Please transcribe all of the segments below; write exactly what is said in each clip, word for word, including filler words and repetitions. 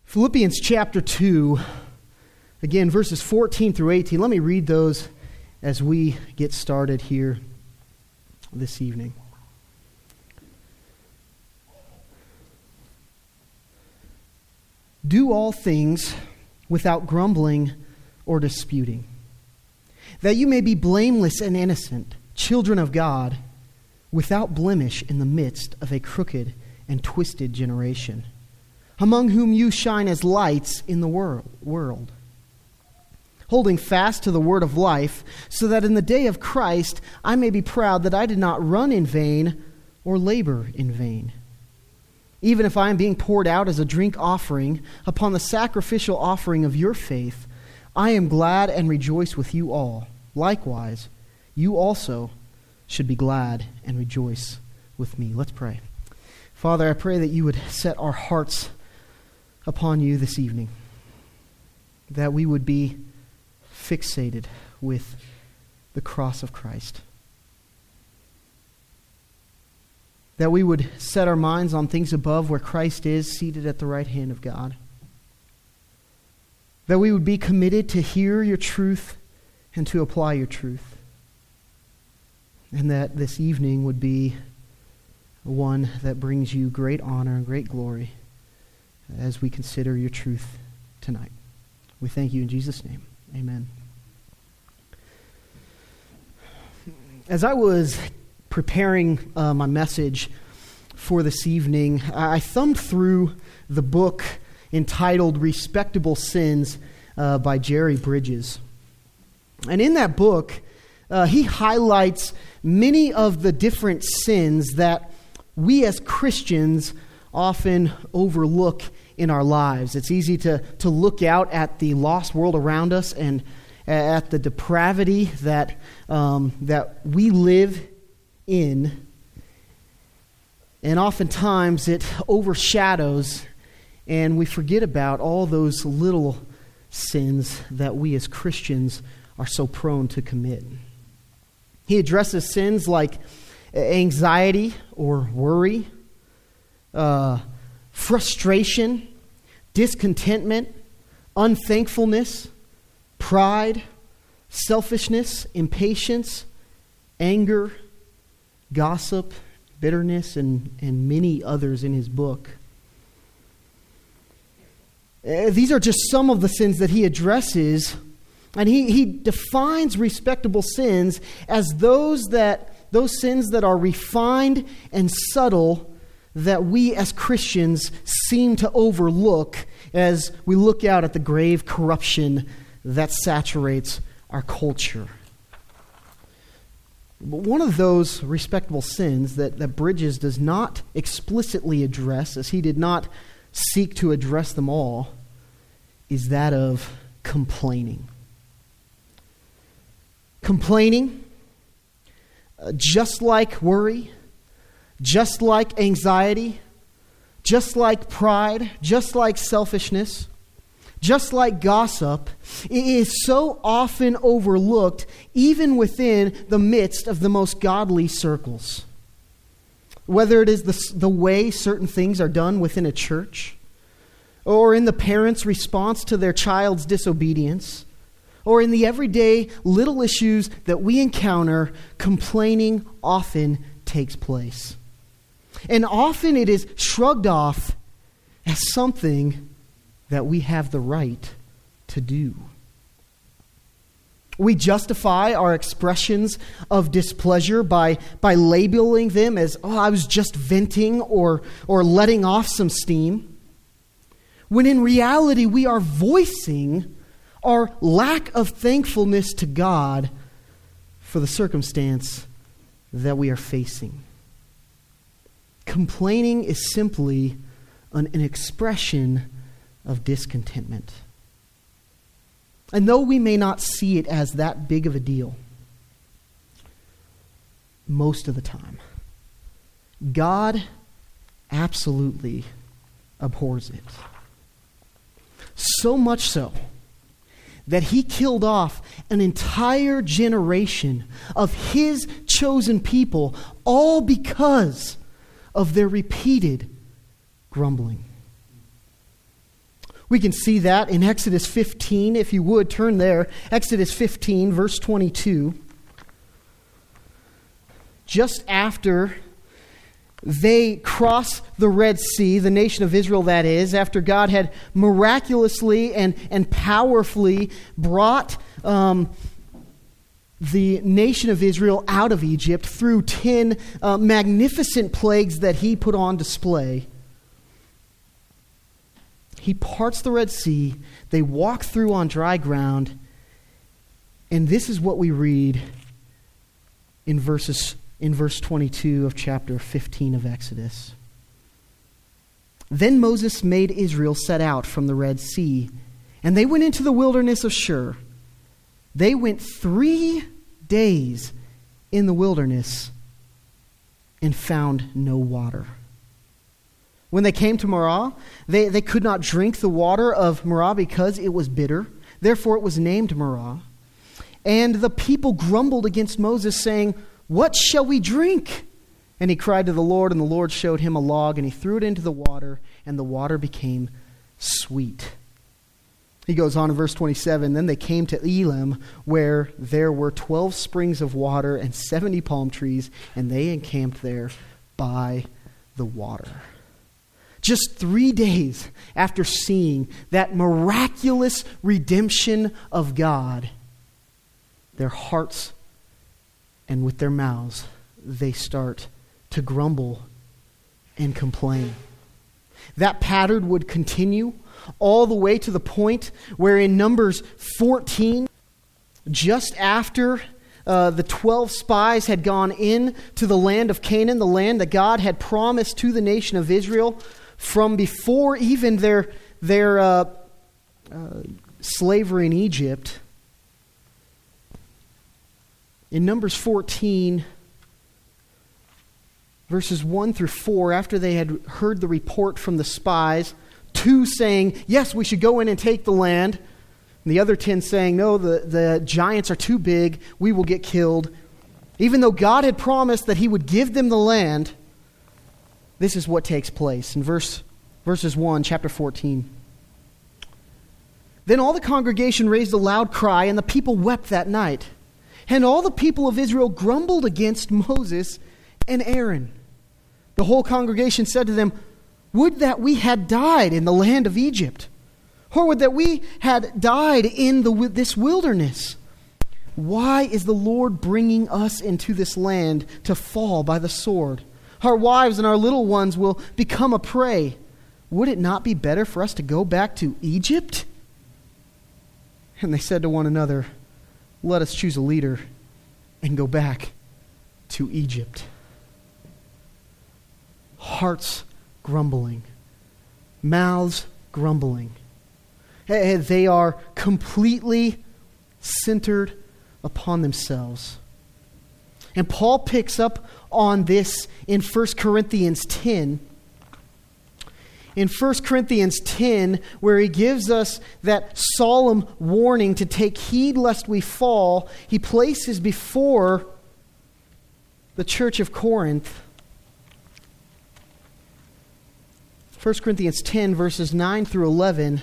Philippians chapter two, again, verses fourteen through eighteen. Let me read those as we get started here this evening. Do all things without grumbling or disputing, that you may be blameless and innocent, children of God, without blemish in the midst of a crooked and twisted generation, among whom you shine as lights in the wor- world, holding fast to the word of life, so that in the day of Christ I may be proud that I did not run in vain or labor in vain. Even if I am being poured out as a drink offering upon the sacrificial offering of your faith, I am glad and rejoice with you all. Likewise, you also should be glad and rejoice with me. Let's pray. Father, I pray that you would set our hearts upon you this evening, that we would be fixated with the cross of Christ, that we would set our minds on things above where Christ is seated at the right hand of God, that we would be committed to hear your truth and to apply your truth, and that this evening would be one that brings you great honor and great glory as we consider your truth tonight. We thank you in Jesus' name. Amen. As I was preparing uh, my message for this evening, I thumbed through the book entitled Respectable Sins uh, by Jerry Bridges. And in that book, uh, he highlights many of the different sins that we as Christians often overlook in our lives. It's easy to, to look out at the lost world around us and at the depravity that um, that we live in, and oftentimes it overshadows and we forget about all those little sins that we as Christians are so prone to commit. He addresses sins like anxiety or worry, uh, frustration, discontentment, unthankfulness, pride, selfishness, impatience, anger, gossip, bitterness, and, and many others in his book. Uh, these are just some of the sins that he addresses, and he, he defines respectable sins as those that those sins that are refined and subtle that we as Christians seem to overlook as we look out at the grave corruption that saturates our culture. But one of those respectable sins that, that Bridges does not explicitly address, as he did not seek to address them all, is that of complaining. Complaining, uh, just like worry, just like anxiety, just like pride, just like selfishness, just like gossip, it is so often overlooked even within the midst of the most godly circles. Whether it is the, the way certain things are done within a church, or in the parents' response to their child's disobedience, or in the everyday little issues that we encounter, complaining often takes place. And often it is shrugged off as something that we have the right to do. We justify our expressions of displeasure by, by labeling them as, oh, I was just venting or, or letting off some steam, when in reality we are voicing our lack of thankfulness to God for the circumstance that we are facing. Complaining is simply an, an expression of discontentment. And though we may not see it as that big of a deal, most of the time, God absolutely abhors it. So much so that he killed off an entire generation of his chosen people, all because of their repeated grumbling. We can see that in Exodus fifteen, if you would, turn there. Exodus fifteen, verse twenty-two. Just after they cross the Red Sea, the nation of Israel that is, after God had miraculously and, and powerfully brought um, the nation of Israel out of Egypt through ten uh, magnificent plagues that he put on display. He parts the Red Sea, they walk through on dry ground, and this is what we read in verses in verse twenty-two of chapter fifteen of Exodus. Then Moses made Israel set out from the Red Sea, and they went into the wilderness of Shur. They went three days in the wilderness and found no water. When they came to Marah, they, they could not drink the water of Marah because it was bitter. Therefore it was named Marah. And the people grumbled against Moses, saying, "What shall we drink?" And he cried to the Lord, and the Lord showed him a log, and he threw it into the water, and the water became sweet. He goes on in verse twenty-seven, Then they came to Elim, where there were twelve springs of water and seventy palm trees, and they encamped there by the water. Just three days after seeing that miraculous redemption of God, their hearts and with their mouths, they start to grumble and complain. That pattern would continue all the way to the point where in Numbers fourteen, just after uh, the twelve spies had gone in to the land of Canaan, the land that God had promised to the nation of Israel from before even their, their uh, uh, slavery in Egypt. In Numbers fourteen, verses one through four, after they had heard the report from the spies, two saying, "Yes, we should go in and take the land," and the other ten saying, "No, the, the giants are too big, we will get killed." Even though God had promised that he would give them the land, this is what takes place. In verse verses one, chapter fourteen. Then all the congregation raised a loud cry, and the people wept that night. And all the people of Israel grumbled against Moses and Aaron. The whole congregation said to them, "Would that we had died in the land of Egypt, or would that we had died in the, this wilderness. Why is the Lord bringing us into this land to fall by the sword? Our wives and our little ones will become a prey. Would it not be better for us to go back to Egypt?" And they said to one another, "Let us choose a leader and go back to Egypt." Hearts grumbling, mouths grumbling. They are completely centered upon themselves. And Paul picks up on this in First Corinthians ten. In First Corinthians ten, where he gives us that solemn warning to take heed lest we fall, he places before the church of Corinth First Corinthians ten, verses nine through eleven,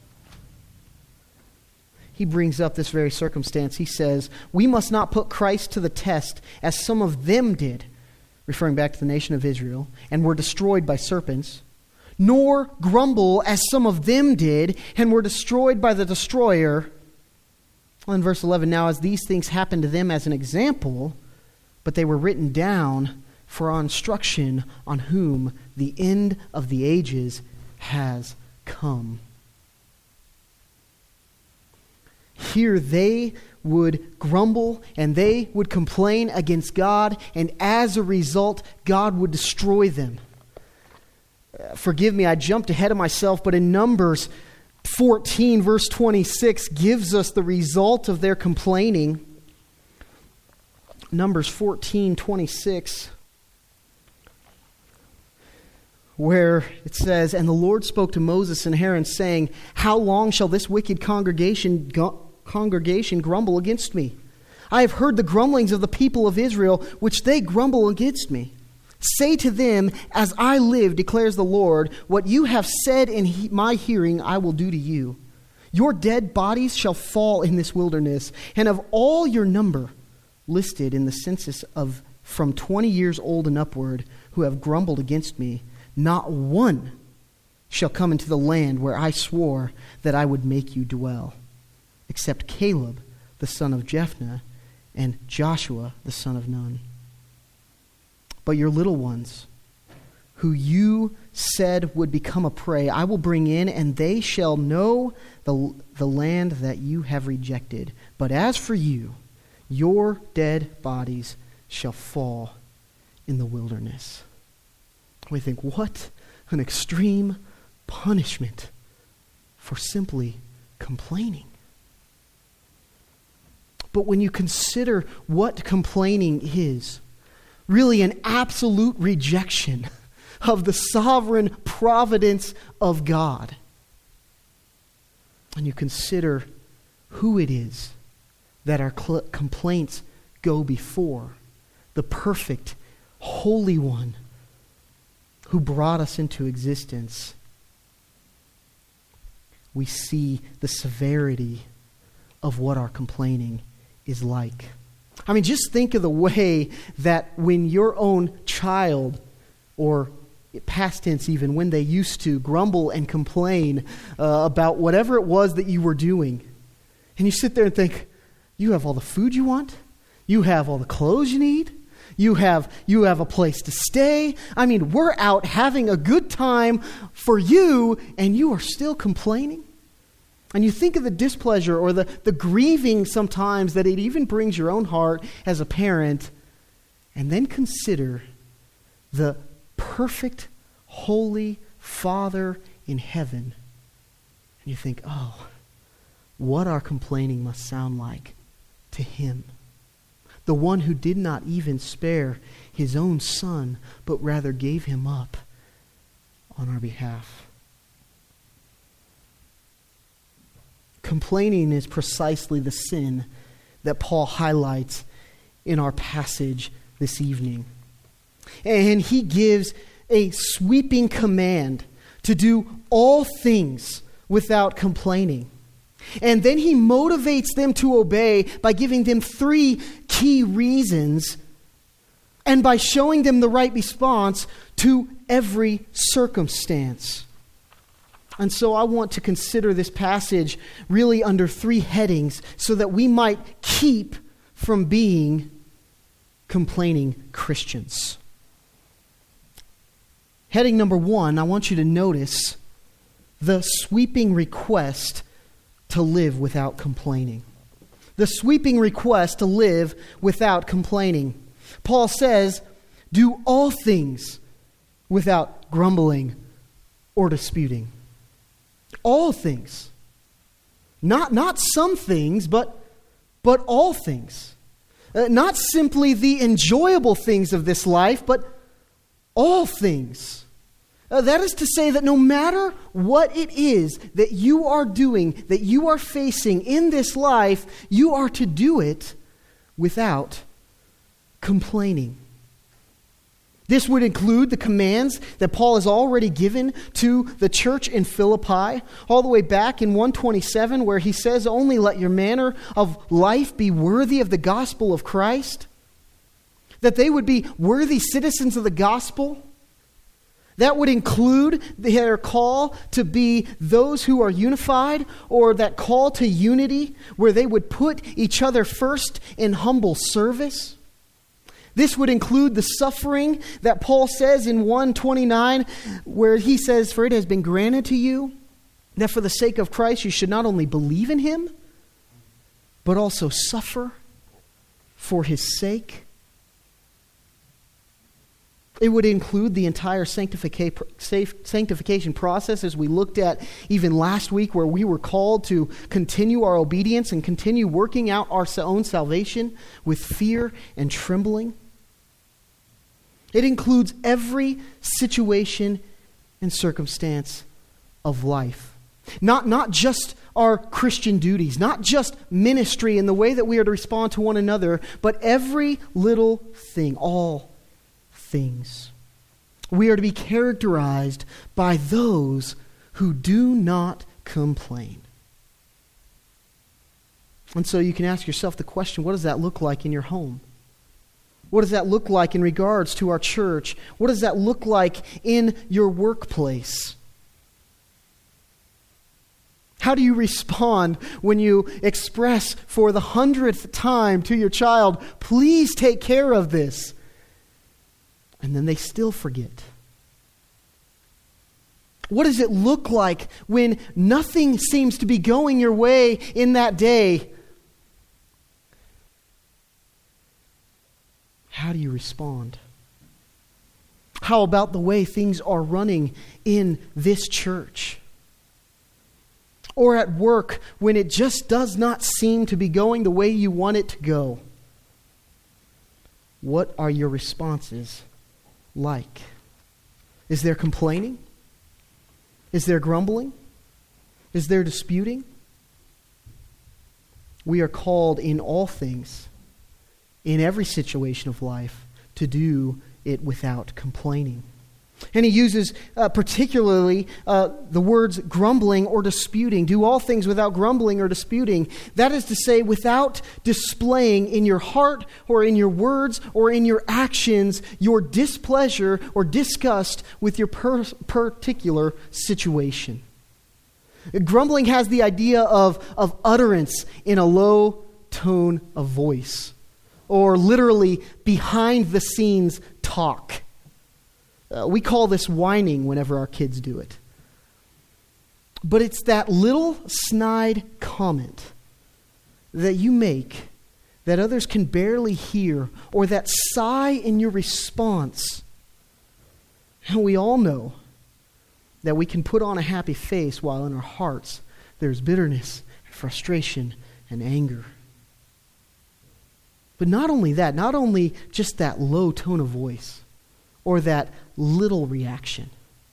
he brings up this very circumstance. He says, "We must not put Christ to the test as some of them did," referring back to the nation of Israel, "and were destroyed by serpents, nor grumble as some of them did and were destroyed by the destroyer." Well, in verse eleven, "Now as these things happened to them as an example, but they were written down for our instruction, on whom the end of the ages has come." Here they would grumble and they would complain against God, and as a result, God would destroy them. Uh, forgive me, I jumped ahead of myself, but in Numbers fourteen, verse twenty-six, gives us the result of their complaining. Numbers fourteen, twenty-six. Where it says, "And the Lord spoke to Moses and Aaron, saying, How long shall this wicked congregation go- congregation grumble against me? I have heard the grumblings of the people of Israel, which they grumble against me. Say to them, as I live, declares the Lord, what you have said in he- my hearing I will do to you. Your dead bodies shall fall in this wilderness, and of all your number listed in the census of from twenty years old and upward who have grumbled against me, not one shall come into the land where I swore that I would make you dwell, except Caleb, the son of Jephunneh, and Joshua, the son of Nun. But your little ones, who you said would become a prey, I will bring in, and they shall know the, the land that you have rejected. But as for you, your dead bodies shall fall in the wilderness. We think, what an extreme punishment for simply complaining. But when you consider what complaining is, really an absolute rejection of the sovereign providence of God, and you consider who it is that our cl- complaints go before, the perfect, holy one who brought us into existence, we see the severity of what our complaining is like. I mean, just think of the way that when your own child, or past tense even, when they used to grumble and complain uh, about whatever it was that you were doing, and you sit there and think, you have all the food you want, you have all the clothes you need, you have you have a place to stay. I mean, we're out having a good time for you, and you are still complaining. And you think of the displeasure or the, the grieving sometimes that it even brings your own heart as a parent, and then consider the perfect, holy Father in heaven. And you think, oh, what our complaining must sound like to him. The one who did not even spare his own son, but rather gave him up on our behalf. Complaining is precisely the sin that Paul highlights in our passage this evening. And he gives a sweeping command to do all things without complaining. And then he motivates them to obey by giving them three key reasons and by showing them the right response to every circumstance. And so I want to consider this passage really under three headings so that we might keep from being complaining Christians. Heading number one, I want you to notice the sweeping request to live without complaining. The sweeping request to live without complaining. Paul says, do all things without grumbling or disputing. All things. Not, not some things, but, but all things. Uh, not simply the enjoyable things of this life, but all things. Uh, that is to say that no matter what it is that you are doing, that you are facing in this life, you are to do it without complaining. This would include the commands that Paul has already given to the church in Philippi, all the way back in one twenty-seven, where he says, only let your manner of life be worthy of the gospel of Christ. That they would be worthy citizens of the gospel. That would include their call to be those who are unified, or that call to unity where they would put each other first in humble service. This would include the suffering that Paul says in one twenty-nine, where he says, for it has been granted to you that for the sake of Christ you should not only believe in him, but also suffer for his sake. It would include the entire sanctification process, as we looked at even last week, where we were called to continue our obedience and continue working out our own salvation with fear and trembling. It includes every situation and circumstance of life. Not, not just our Christian duties, not just ministry and the way that we are to respond to one another, but every little thing, all things. We are to be characterized by those who do not complain. And so you can ask yourself the question, what does that look like in your home? What does that look like in regards to our church? What does that look like in your workplace? How do you respond when you express for the hundredth time to your child, please take care of this? And then they still forget. What does it look like when nothing seems to be going your way in that day? How do you respond? How about the way things are running in this church? Or at work when it just does not seem to be going the way you want it to go? What are your responses like? Is there complaining? Is there grumbling? Is there disputing? We are called in all things, in every situation of life, to do it without complaining. And he uses uh, particularly uh, the words grumbling or disputing. Do all things without grumbling or disputing. That is to say, without displaying in your heart or in your words or in your actions your displeasure or disgust with your per- particular situation. Grumbling has the idea of, of utterance in a low tone of voice, or literally behind the scenes talk. Uh, we call this whining whenever our kids do it. But it's that little snide comment that you make that others can barely hear, or that sigh in your response. And we all know that we can put on a happy face while in our hearts there's bitterness, and frustration, and anger. But not only that, not only just that low tone of voice, or that little reaction,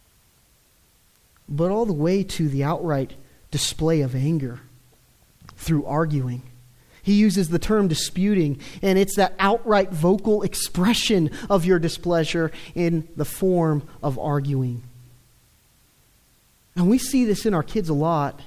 but all the way to the outright display of anger through arguing. He uses the term disputing, and it's that outright vocal expression of your displeasure in the form of arguing. And we see this in our kids a lot,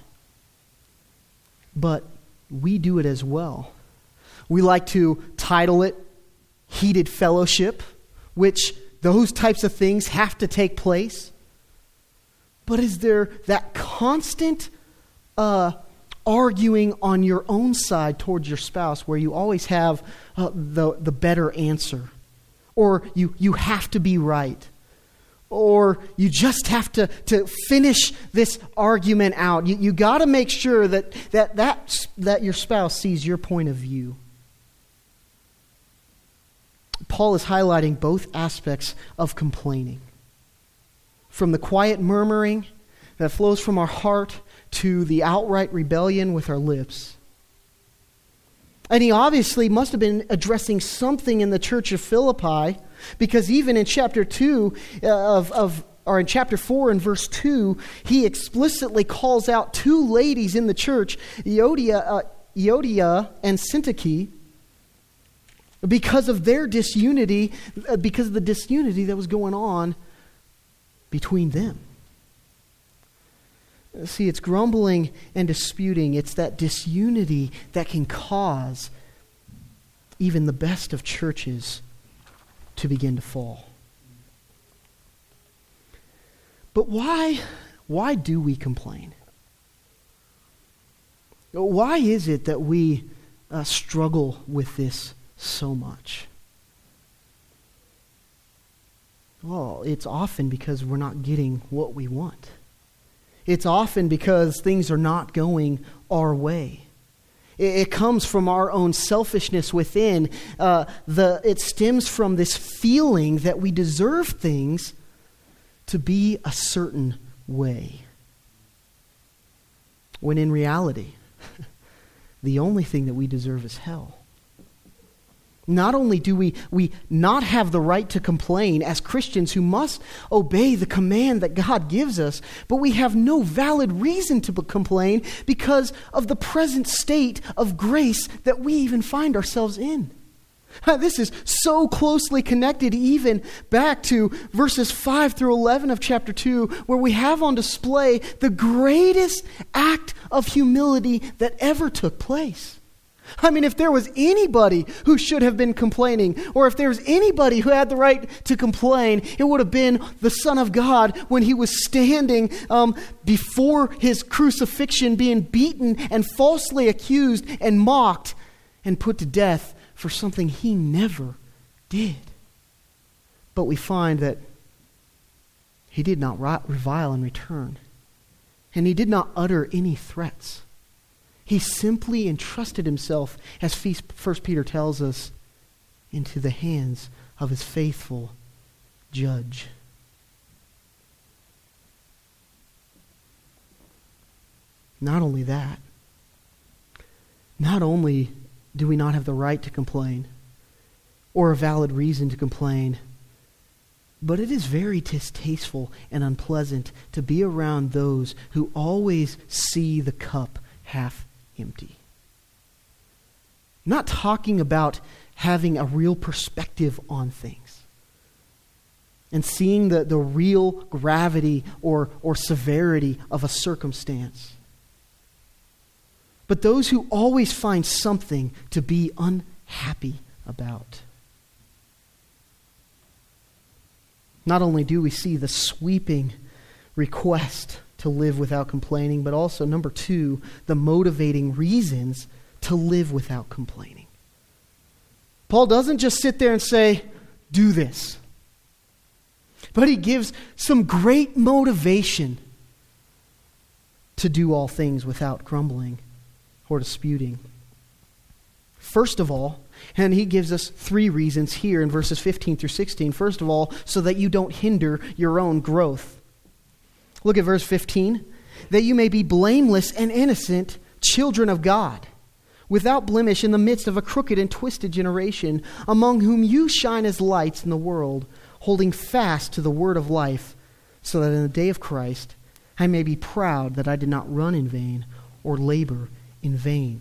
but we do it as well. We like to title it Heated Fellowship, which those types of things have to take place. But is there that constant uh, arguing on your own side towards your spouse where you always have uh, the, the better answer? Or you, you have to be right? Or you just have to, to finish this argument out? You, you got to make sure that, that, that, that your spouse sees your point of view. Paul is highlighting both aspects of complaining. From the quiet murmuring that flows from our heart to the outright rebellion with our lips. And he obviously must have been addressing something in the church of Philippi, because even in chapter two of, of or in chapter four and verse two, he explicitly calls out two ladies in the church, Euodia, uh, Euodia and Syntyche, because of their disunity, because of the disunity that was going on between them. See, it's grumbling and disputing. It's that disunity that can cause even the best of churches to begin to fall. But why, why do we complain? Why is it that we uh, struggle with this so much? Well, it's often because we're not getting what we want. It's often because things are not going our way. It, it comes from our own selfishness within. Uh, the it stems from this feeling that we deserve things to be a certain way, when in reality, the only thing that we deserve is hell. Not only do we, we not have the right to complain as Christians who must obey the command that God gives us, but we have no valid reason to complain because of the present state of grace that we even find ourselves in. This is so closely connected even back to verses five through eleven of chapter two, where we have on display the greatest act of humility that ever took place. I mean, if there was anybody who should have been complaining, or if there was anybody who had the right to complain, it would have been the Son of God when he was standing um, before his crucifixion, being beaten and falsely accused and mocked and put to death for something he never did. But we find that he did not revile in return, and he did not utter any threats. He simply entrusted himself, as First Peter tells us, into the hands of his faithful judge. Not only that, not only do we not have the right to complain or a valid reason to complain, but it is very distasteful and unpleasant to be around those who always see the cup half empty. I'm not talking about having a real perspective on things and seeing the, the real gravity or, or severity of a circumstance. But those who always find something to be unhappy about. Not only do we see the sweeping request to live without complaining, but also, number two, the motivating reasons to live without complaining. Paul doesn't just sit there and say, do this. But he gives some great motivation to do all things without grumbling or disputing. First of all, and he gives us three reasons here in verses fifteen through sixteen. First of all, so that you don't hinder your own growth. Look at verse fifteen. That you may be blameless and innocent, children of God, without blemish in the midst of a crooked and twisted generation, among whom you shine as lights in the world, holding fast to the word of life, so that in the day of Christ I may be proud that I did not run in vain or labor in vain.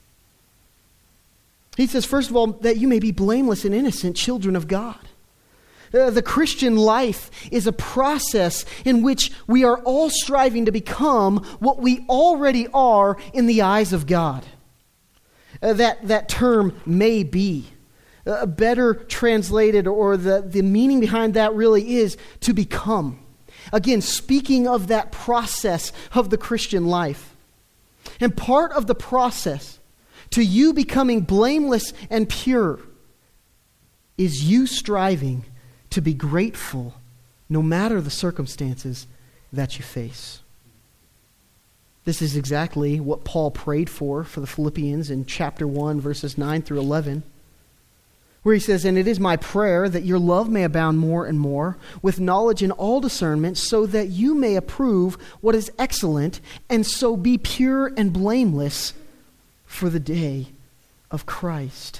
He says, first of all, that you may be blameless and innocent, children of God. Uh, the Christian life is a process in which we are all striving to become what we already are in the eyes of God. Uh, that, that term may be. Uh, better translated, or the, the meaning behind that really is to become. Again, speaking of that process of the Christian life. And part of the process to you becoming blameless and pure is you striving to be grateful no matter the circumstances that you face. This is exactly what Paul prayed for for the Philippians in chapter one, verses nine through eleven, where he says, "And it is my prayer that your love may abound more and more with knowledge and all discernment, so that you may approve what is excellent, and so be pure and blameless for the day of Christ."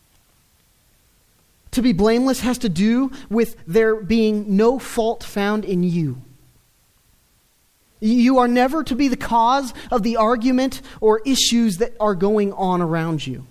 To be blameless has to do with there being no fault found in you. You are never to be the cause of the argument or issues that are going on around you.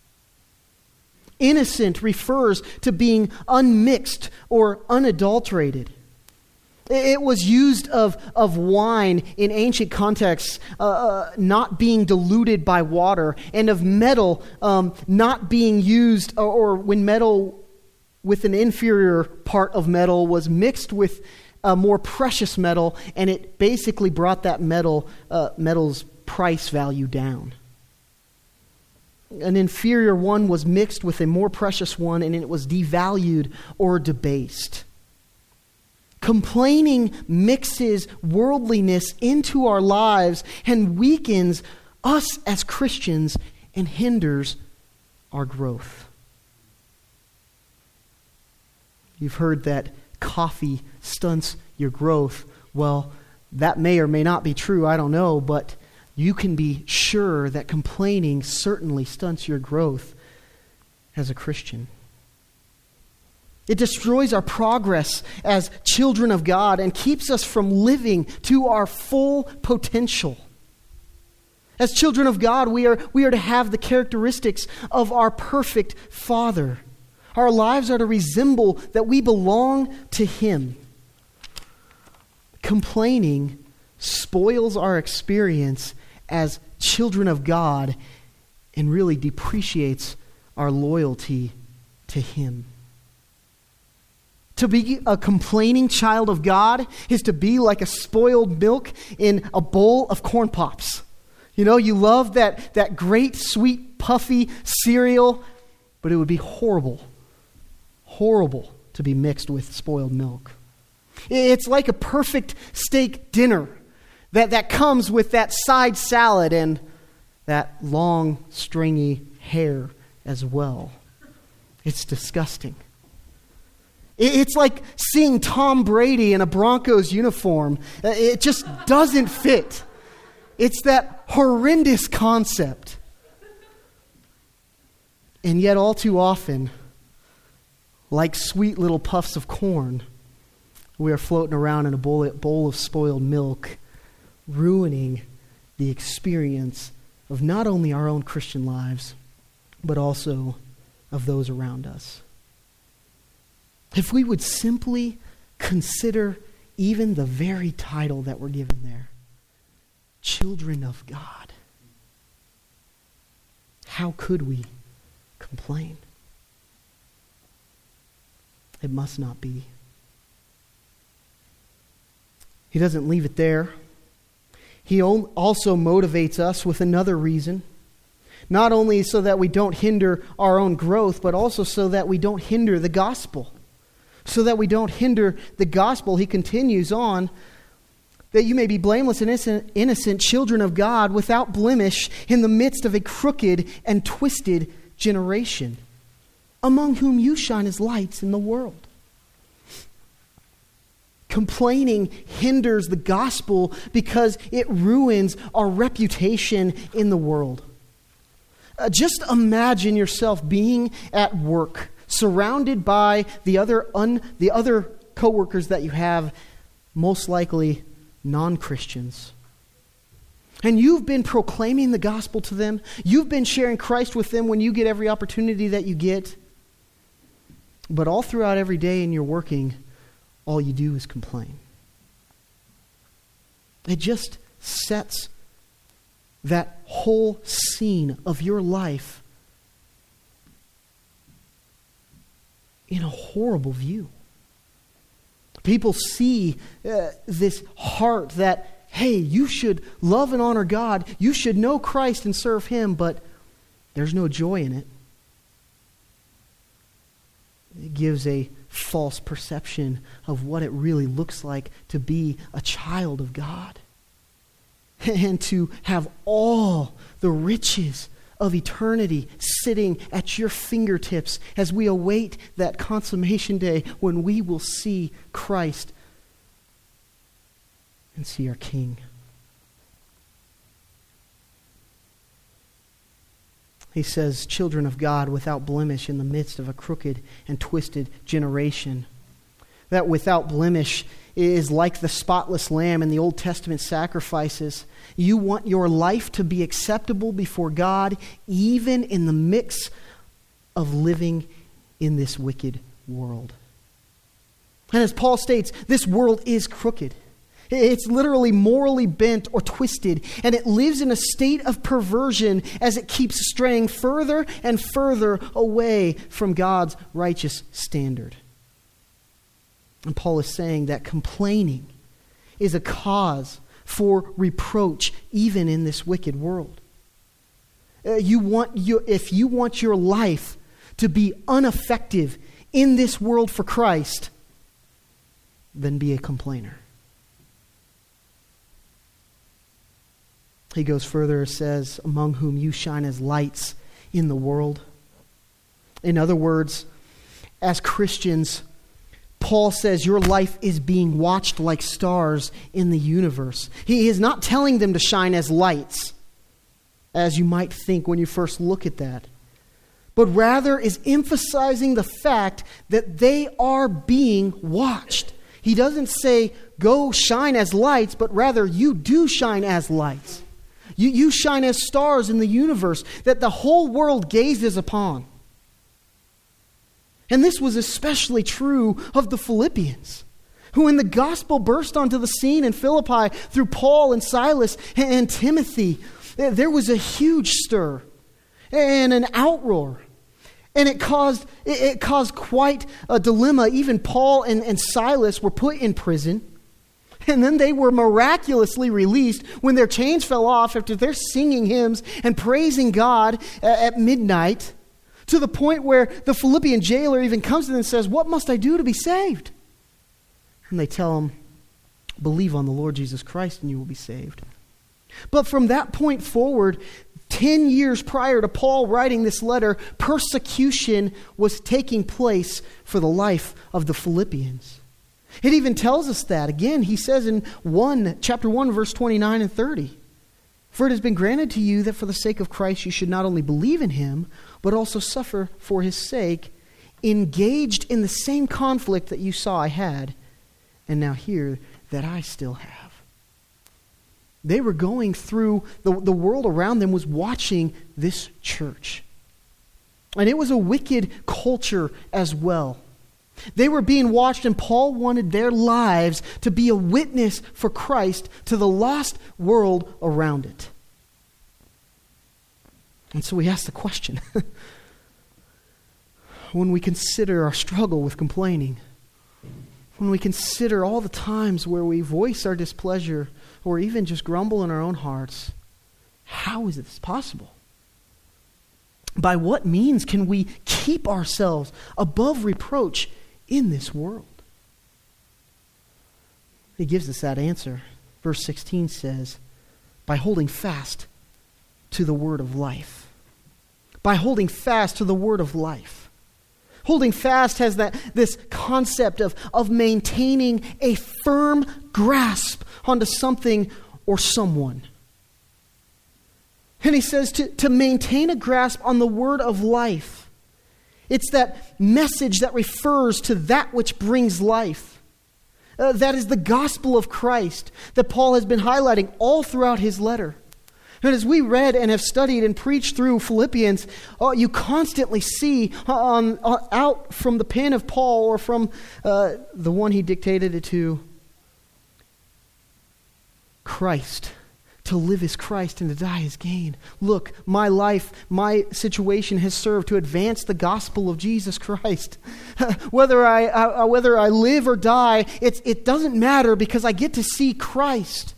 Innocent refers to being unmixed or unadulterated. It was used of, of wine in ancient contexts uh, uh, not being diluted by water, and of metal um, not being used, or, or when metal with an inferior part of metal was mixed with a more precious metal, and it basically brought that metal uh, metal's price value down. An inferior one was mixed with a more precious one, and it was devalued or debased. Complaining mixes worldliness into our lives and weakens us as Christians and hinders our growth. You've heard that coffee stunts your growth. Well, that may or may not be true, I don't know, but you can be sure that complaining certainly stunts your growth as a Christian. It destroys our progress as children of God and keeps us from living to our full potential. As children of God, we are, we are to have the characteristics of our perfect Father. Our lives are to resemble that we belong to Him. Complaining spoils our experience as children of God and really depreciates our loyalty to Him. To be a complaining child of God is to be like a spoiled milk in a bowl of corn pops. You know, you love that, that great, sweet, puffy cereal, but it would be horrible, horrible to be mixed with spoiled milk. It's like a perfect steak dinner that, that comes with that side salad and that long, stringy hair as well. It's disgusting. It's like seeing Tom Brady in a Broncos uniform. It just doesn't fit. It's that horrendous concept. And yet all too often, like sweet little puffs of corn, we are floating around in a bowl, bowl of spoiled milk, ruining the experience of not only our own Christian lives, but also of those around us. If we would simply consider even the very title that we're given there, children of God, how could we complain? It must not be. He doesn't leave it there. He also motivates us with another reason. Not only so that we don't hinder our own growth, but also so that we don't hinder the gospel. So that we don't hinder the gospel, he continues on, that you may be blameless and innocent, innocent children of God without blemish in the midst of a crooked and twisted generation, among whom you shine as lights in the world. Complaining hinders the gospel because it ruins our reputation in the world. Uh, just imagine yourself being at work, surrounded by the other un, the other coworkers that you have, most likely non-Christians. And you've been proclaiming the gospel to them. You've been sharing Christ with them when you get every opportunity that you get. But all throughout every day in your working, all you do is complain. It just sets that whole scene of your life in a horrible view. People see uh, this heart that, hey, you should love and honor God. You should know Christ and serve Him, but there's no joy in it. It gives a false perception of what it really looks like to be a child of God and to have all the riches of eternity sitting at your fingertips as we await that consummation day when we will see Christ and see our King. He says, children of God without blemish in the midst of a crooked and twisted generation. That without blemish is like the spotless lamb in the Old Testament sacrifices. You want your life to be acceptable before God, even in the mix of living in this wicked world. And as Paul states, this world is crooked. It's literally morally bent or twisted, and it lives in a state of perversion as it keeps straying further and further away from God's righteous standard. And Paul is saying that complaining is a cause for reproach even in this wicked world. Uh, you want your, if you want your life to be ineffective in this world for Christ, then be a complainer. He goes further and says, among whom you shine as lights in the world. In other words, as Christians, Paul says your life is being watched like stars in the universe. He is not telling them to shine as lights, as you might think when you first look at that, but rather is emphasizing the fact that they are being watched. He doesn't say, go shine as lights, but rather you do shine as lights. You, you shine as stars in the universe that the whole world gazes upon. And this was especially true of the Philippians, who when the gospel burst onto the scene in Philippi through Paul and Silas and, and Timothy, there was a huge stir and an outroar. And it caused it, it caused quite a dilemma. Even Paul and, and Silas were put in prison. And then they were miraculously released when their chains fell off after they're singing hymns and praising God at midnight, to the point where the Philippian jailer even comes to them and says, "What must I do to be saved?" And they tell him, "Believe on the Lord Jesus Christ and you will be saved." But from that point forward, ten years prior to Paul writing this letter, persecution was taking place for the life of the Philippians. It even tells us that. Again, he says in one, chapter one, verse twenty-nine and thirty, "For it has been granted to you that for the sake of Christ you should not only believe in him, but also suffer for his sake, engaged in the same conflict that you saw I had, and now hear that I still have." They were going through, the, the world around them was watching this church. And it was a wicked culture as well. They were being watched, and Paul wanted their lives to be a witness for Christ to the lost world around it. And so we ask the question, when we consider our struggle with complaining, when we consider all the times where we voice our displeasure or even just grumble in our own hearts, how is this possible? By what means can we keep ourselves above reproach in this world? He gives us that answer. Verse sixteen says, by holding fast to the word of life. By holding fast to the word of life. Holding fast has that this concept of, of maintaining a firm grasp onto something or someone. And he says to, to maintain a grasp on the word of life. It's that message that refers to that which brings life. Uh, that is the gospel of Christ that Paul has been highlighting all throughout his letter. And as we read and have studied and preached through Philippians, uh, you constantly see um, uh, out from the pen of Paul or from uh, the one he dictated it to, Christ. To live is Christ and to die is gain. Look, my life, my situation has served to advance the gospel of Jesus Christ. whether I, I whether I live or die, it's, it doesn't matter because I get to see Christ.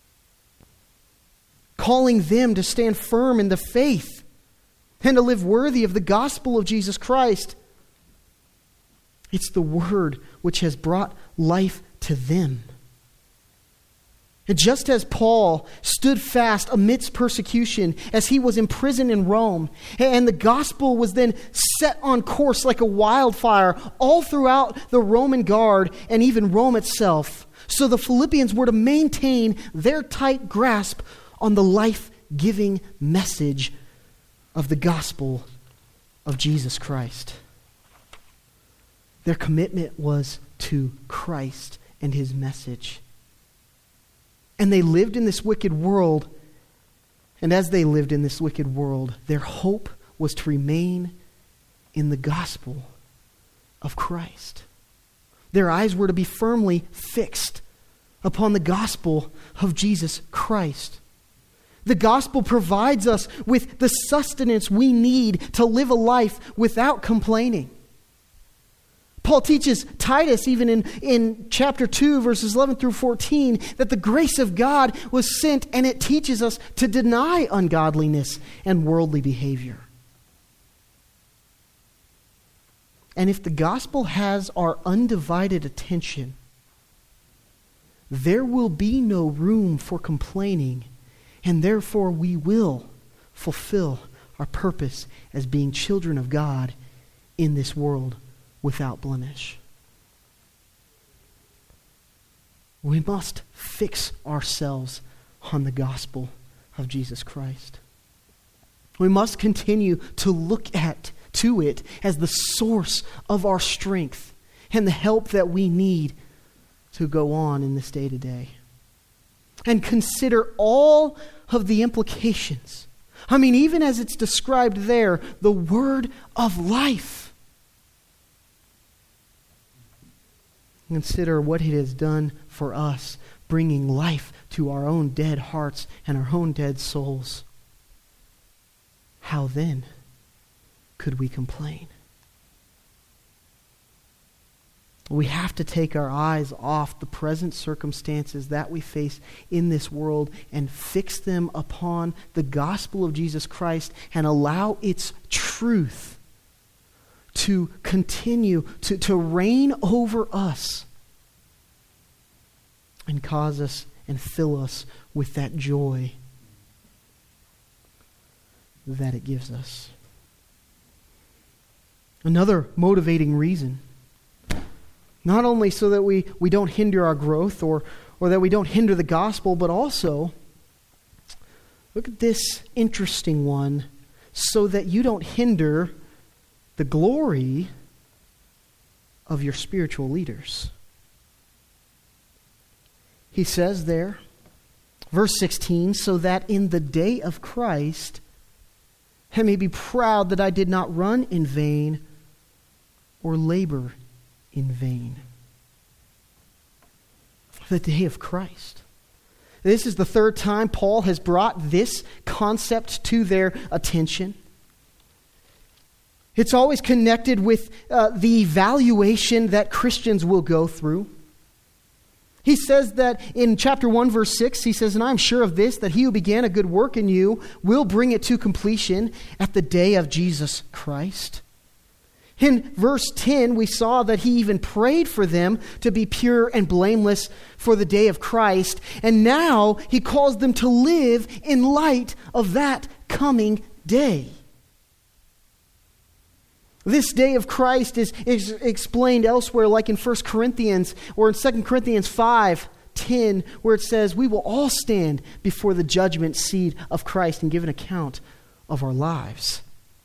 Calling them to stand firm in the faith and to live worthy of the gospel of Jesus Christ. It's the word which has brought life to them. And just as Paul stood fast amidst persecution as he was imprisoned in Rome, and the gospel was then set on course like a wildfire all throughout the Roman guard and even Rome itself, so the Philippians were to maintain their tight grasp on the life-giving message of the gospel of Jesus Christ. Their commitment was to Christ and his message. And they lived in this wicked world. And as they lived in this wicked world, their hope was to remain in the gospel of Christ. Their eyes were to be firmly fixed upon the gospel of Jesus Christ. The gospel provides us with the sustenance we need to live a life without complaining. Paul teaches Titus, even in, in chapter two, verses eleven through fourteen, that the grace of God was sent and it teaches us to deny ungodliness and worldly behavior. And if the gospel has our undivided attention, there will be no room for complaining, and therefore we will fulfill our purpose as being children of God in this world without blemish. We must fix ourselves on the gospel of Jesus Christ. We must continue to look at to it as the source of our strength and the help that we need to go on in this day to day. And consider all of the implications. I mean, even as it's described there, the word of life. Consider what it has done for us, bringing life to our own dead hearts and our own dead souls. How then could we complain? We have to take our eyes off the present circumstances that we face in this world and fix them upon the gospel of Jesus Christ and allow its truth to continue to, to reign over us and cause us and fill us with that joy that it gives us. Another motivating reason, not only so that we, we don't hinder our growth or, or that we don't hinder the gospel, but also, look at this interesting one, so that you don't hinder the glory of your spiritual leaders. He says there, verse sixteen, so that in the day of Christ I may be proud that I did not run in vain or labor in vain. The day of Christ. This is the third time Paul has brought this concept to their attention. It's always connected with uh, the evaluation that Christians will go through. He says that in chapter one, verse six, he says, and I'm sure of this, that he who began a good work in you will bring it to completion at the day of Jesus Christ. In verse ten, we saw that he even prayed for them to be pure and blameless for the day of Christ. And now he calls them to live in light of that coming day. This day of Christ is, is explained elsewhere, like in First Corinthians or in Second Corinthians five ten, where it says, we will all stand before the judgment seat of Christ and give an account of our lives.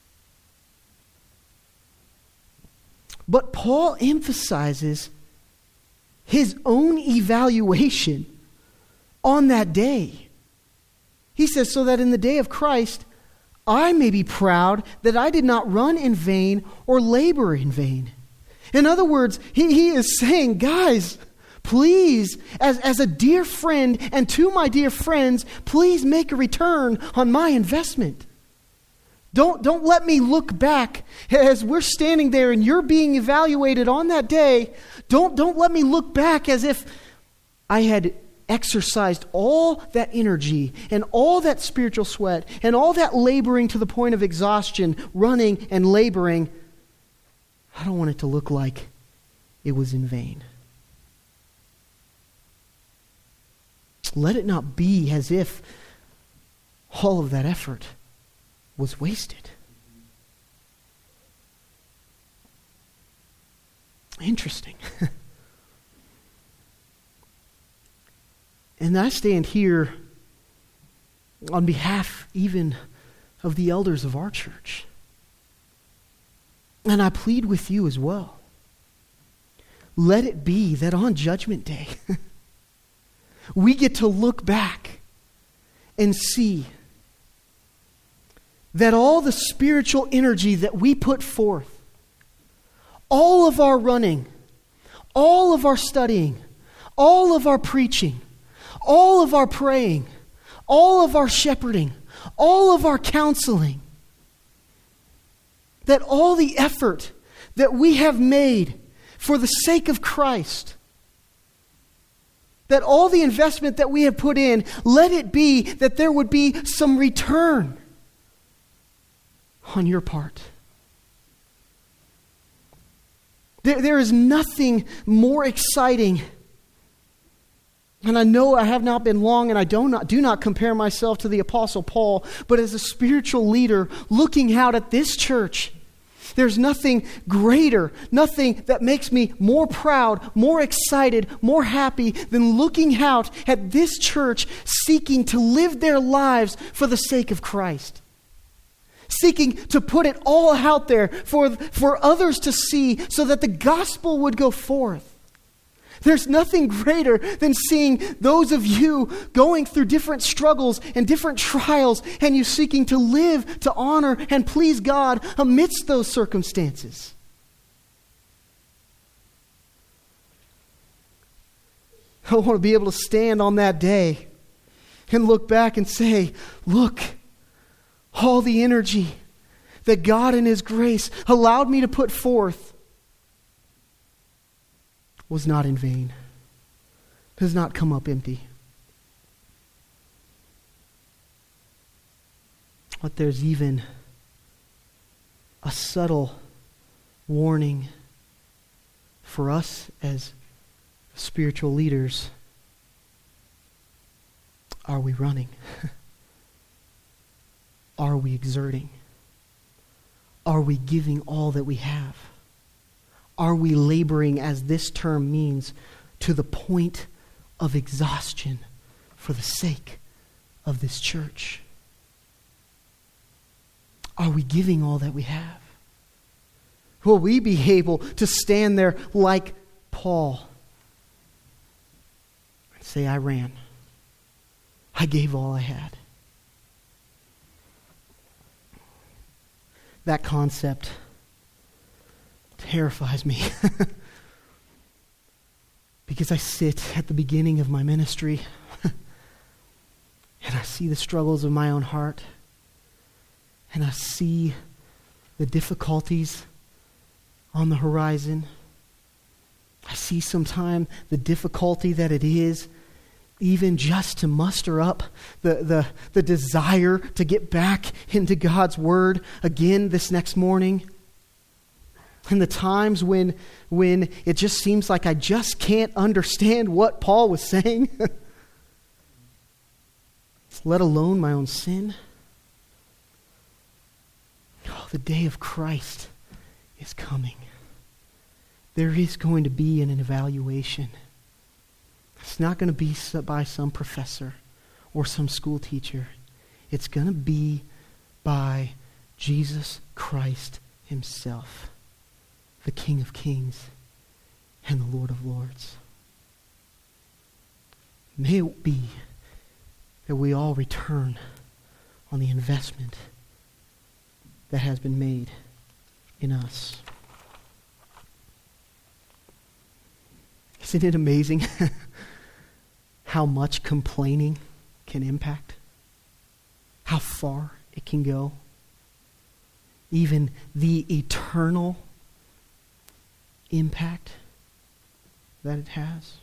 But Paul emphasizes his own evaluation on that day. He says, so that in the day of Christ, I may be proud that I did not run in vain or labor in vain. In other words, he, he is saying, guys, please, as, as a dear friend and to my dear friends, please make a return on my investment. Don't, don't let me look back as we're standing there and you're being evaluated on that day. Don't, don't let me look back as if I had exercised all that energy and all that spiritual sweat and all that laboring to the point of exhaustion, running and laboring. I don't want it to look like it was in vain. Let it not be as if all of that effort was wasted. Interesting. And I stand here on behalf even of the elders of our church. And I plead with you as well. Let it be that on Judgment Day, we get to look back and see that all the spiritual energy that we put forth, all of our running, all of our studying, all of our preaching, all of our praying, all of our shepherding, all of our counseling, that all the effort that we have made for the sake of Christ, that all the investment that we have put in, let it be that there would be some return on your part. There, there is nothing more exciting. And I know I have not been long, and I do not, do not compare myself to the Apostle Paul, but as a spiritual leader looking out at this church, there's nothing greater, nothing that makes me more proud, more excited, more happy than looking out at this church seeking to live their lives for the sake of Christ. Seeking to put it all out there for, for others to see so that the gospel would go forth. There's nothing greater than seeing those of you going through different struggles and different trials, and you seeking to live, to honor, and please God amidst those circumstances. I want to be able to stand on that day and look back and say, look, all the energy that God in His grace allowed me to put forth was not in vain, does not come up empty. But there's even a subtle warning for us as spiritual leaders. Are we running? Are we exerting? Are we giving all that we have? Are we laboring, as this term means, to the point of exhaustion for the sake of this church? Are we giving all that we have? Will we be able to stand there like Paul and say, I ran. I gave all I had. That concept terrifies me because I sit at the beginning of my ministry and I see the struggles of my own heart, and I see the difficulties on the horizon. I see sometimes the difficulty that it is even just to muster up the, the, the desire to get back into God's Word again this next morning. And the times when, when it just seems like I just can't understand what Paul was saying, let alone my own sin. Oh, the day of Christ is coming. There is going to be an evaluation. It's not going to be by some professor or some school teacher. It's going to be by Jesus Christ Himself, the King of Kings and the Lord of Lords. May it be that we all return on the investment that has been made in us. Isn't it amazing how much complaining can impact? How far it can go? Even the eternal impact that it has.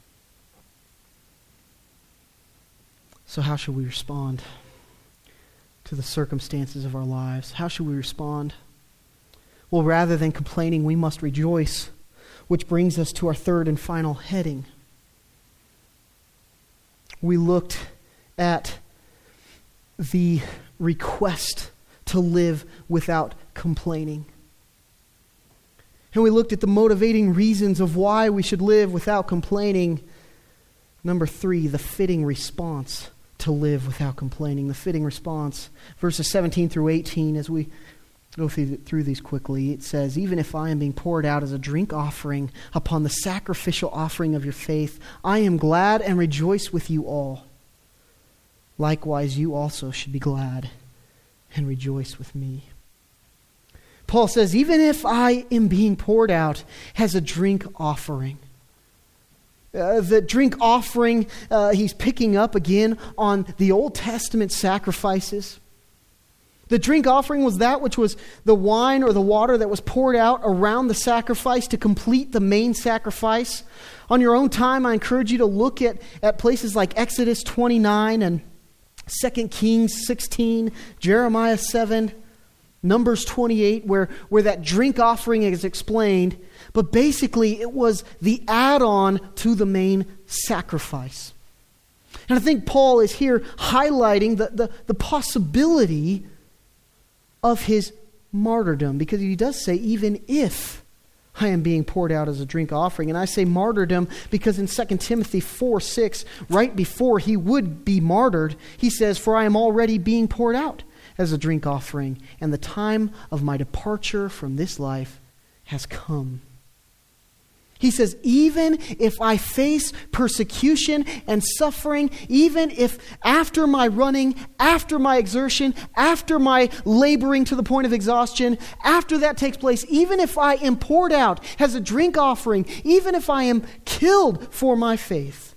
So how should we respond to the circumstances of our lives? How should we respond? Well, rather than complaining, we must rejoice, which brings us to our third and final heading. We looked at the request to live without complaining. And we looked at the motivating reasons of why we should live without complaining. Number three, the fitting response to live without complaining. The fitting response. Verses seventeen through eighteen, as we go through, through these quickly, it says, even if I am being poured out as a drink offering upon the sacrificial offering of your faith, I am glad and rejoice with you all. Likewise, you also should be glad and rejoice with me. Paul says, even if I am being poured out as a drink offering. Uh, the drink offering, uh, he's picking up again on the Old Testament sacrifices. The drink offering was that which was the wine or the water that was poured out around the sacrifice to complete the main sacrifice. On your own time, I encourage you to look at, at places like Exodus twenty-nine and Second Kings sixteen, Jeremiah seven, Numbers twenty-eight, where, where that drink offering is explained. But basically, it was the add-on to the main sacrifice. And I think Paul is here highlighting the, the, the possibility of his martyrdom, because he does say, even if I am being poured out as a drink offering. And I say martyrdom because in Second Timothy four six, right before he would be martyred, he says, for I am already being poured out as a drink offering, and the time of my departure from this life has come. He says, even if I face persecution and suffering, even if after my running, after my exertion, after my laboring to the point of exhaustion, after that takes place, even if I am poured out as a drink offering, even if I am killed for my faith,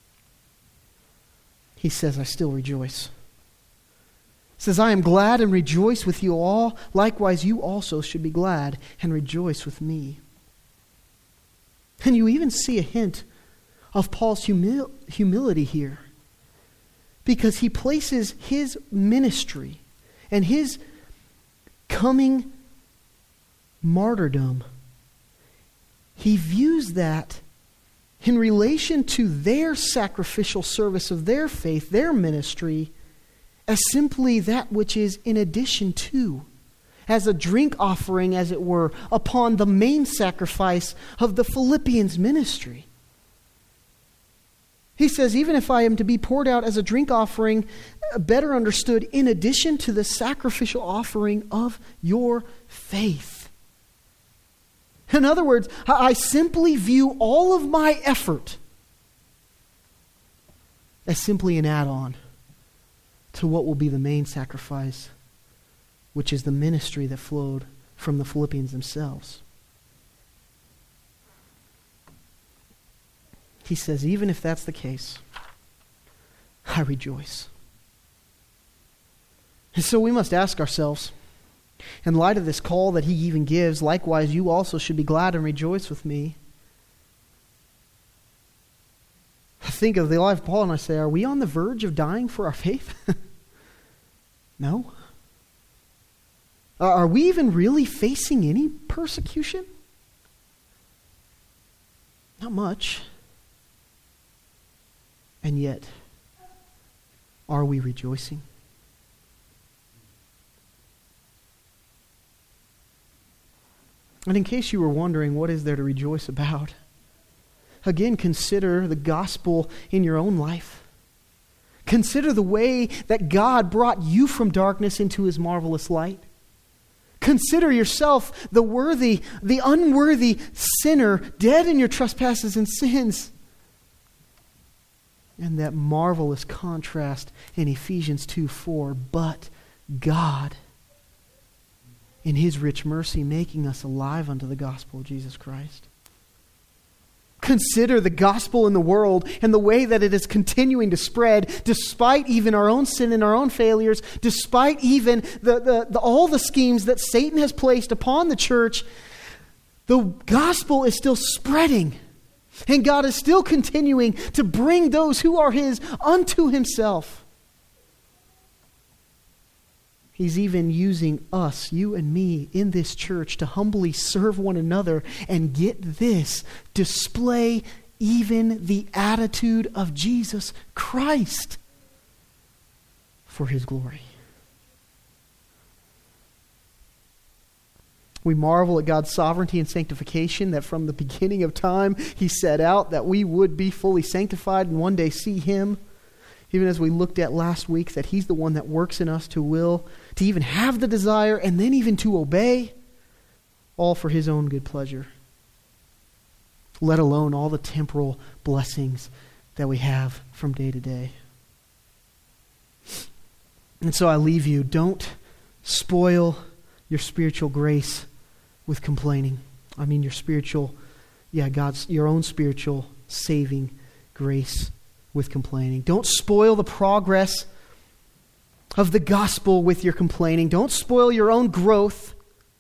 he says, I still rejoice. He says, I am glad and rejoice with you all. Likewise, you also should be glad and rejoice with me. And you even see a hint of Paul's humil- humility here, because he places his ministry and his coming martyrdom, he views that in relation to their sacrificial service of their faith, their ministry, as simply that which is in addition to, as a drink offering, as it were, upon the main sacrifice of the Philippians' ministry. He says, even if I am to be poured out as a drink offering, better understood, in addition to the sacrificial offering of your faith. In other words, I simply view all of my effort as simply an add-on to what will be the main sacrifice, which is the ministry that flowed from the Philippians themselves. He says, even if that's the case, I rejoice. And so we must ask ourselves, in light of this call that he even gives, likewise you also should be glad and rejoice with me. I think of the life of Paul and I say, are we on the verge of dying for our faith? No. Are we even really facing any persecution? Not much. And yet, are we rejoicing? And in case you were wondering, what is there to rejoice about? Again, consider the gospel in your own life. Consider the way that God brought you from darkness into his marvelous light. Consider yourself the worthy, the unworthy sinner, dead in your trespasses and sins. And that marvelous contrast in Ephesians two four, but God, in his rich mercy, making us alive unto the gospel of Jesus Christ. Consider the gospel in the world and the way that it is continuing to spread, despite even our own sin and our own failures, despite even the, the, the, all the schemes that Satan has placed upon the church. The gospel is still spreading, and God is still continuing to bring those who are his unto himself. He's even using us, you and me, in this church to humbly serve one another and, get this, display even the attitude of Jesus Christ for his glory. We marvel at God's sovereignty and sanctification, that from the beginning of time he set out that we would be fully sanctified and one day see him. Even as we looked at last week, that he's the one that works in us to will, to even have the desire, and then even to obey, all for his own good pleasure. Let alone all the temporal blessings that we have from day to day. And so I leave you, don't spoil your spiritual grace with complaining. I mean your spiritual, yeah, God's, your own spiritual saving grace with complaining. Don't spoil the progress of the gospel with your complaining. Don't spoil your own growth.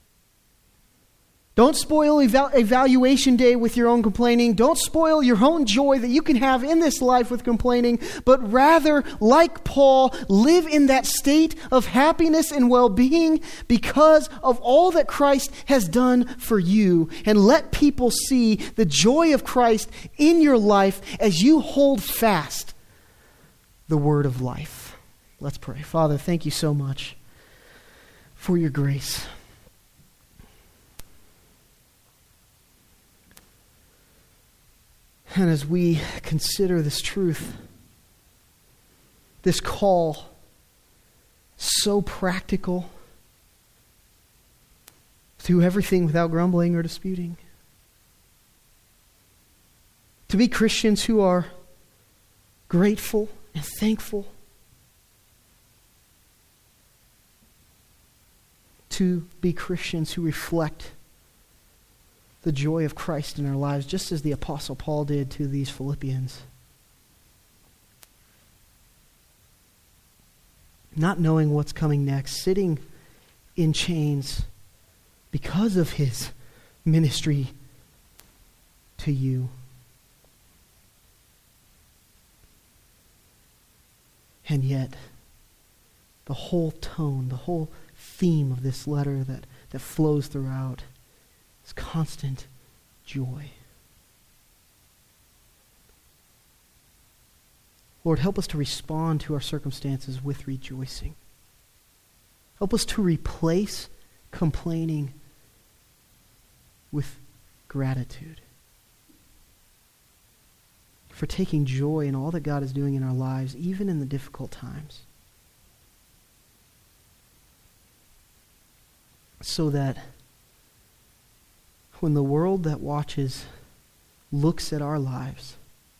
Don't spoil eval- evaluation day with your own complaining. Don't spoil your own joy that you can have in this life with complaining, but rather, like Paul, live in that state of happiness and well-being because of all that Christ has done for you. And let people see the joy of Christ in your life as you hold fast the word of life. Let's pray. Father, thank you so much for your grace. And as we consider this truth, this call, so practical, to everything without grumbling or disputing, To be Christians who are grateful and thankful. To be Christians who reflect the joy of Christ in our lives, just as the Apostle Paul did to these Philippians. Not knowing what's coming next, sitting in chains because of his ministry to you. And yet, the whole tone, the whole theme of this letter that, that flows throughout is constant joy. Lord, help us to respond to our circumstances with rejoicing. Help us to replace complaining with gratitude for taking joy in all that God is doing in our lives, even in the difficult times, so that when the world that watches looks at our lives,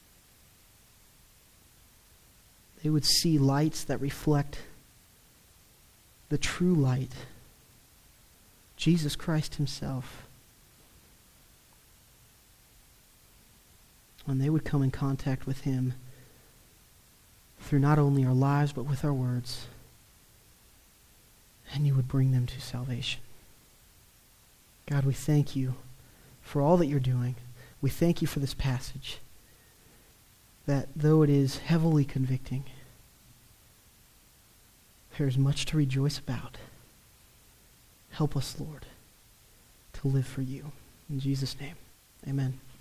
they would see lights that reflect the true light, Jesus Christ himself. And they would come in contact with him through not only our lives, but with our words. And you would bring them to salvation. God, we thank you for all that you're doing. We thank you for this passage, that though it is heavily convicting, there is much to rejoice about. Help us, Lord, to live for you. In Jesus' name, amen.